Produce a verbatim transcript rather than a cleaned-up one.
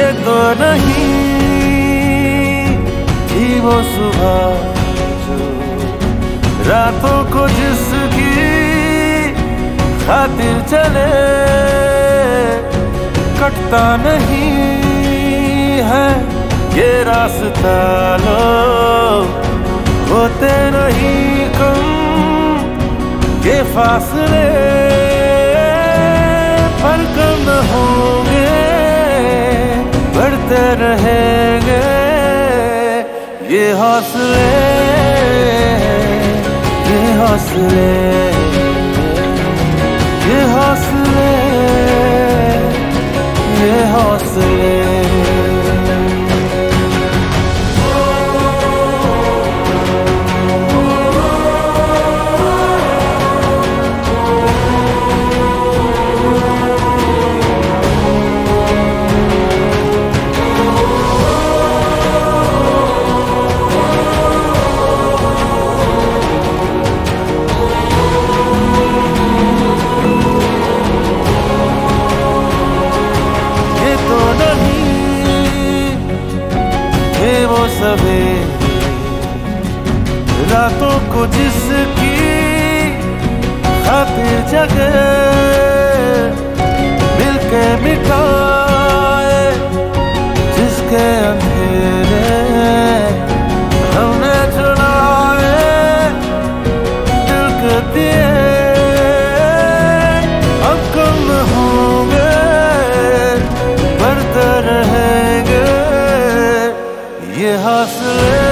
ये तो नहीं थी वो सुबह जो रातों को जिसकी खातिर चले, कटता नहीं है ये रास्ता, लो होते नहीं कम ये फासले, पर कम होंगे बढ़ते रहेंगे ये हौसले, ये हौसले, ये हौसले, ये हौसले। सवेरे रातों को जिसकी खातिर जगे, मिलके मिटाए जिसके अंधेरे हमने चुराए, दिल के दिए अब कम होंगे बढ़ते रहेंगे ये हौसले।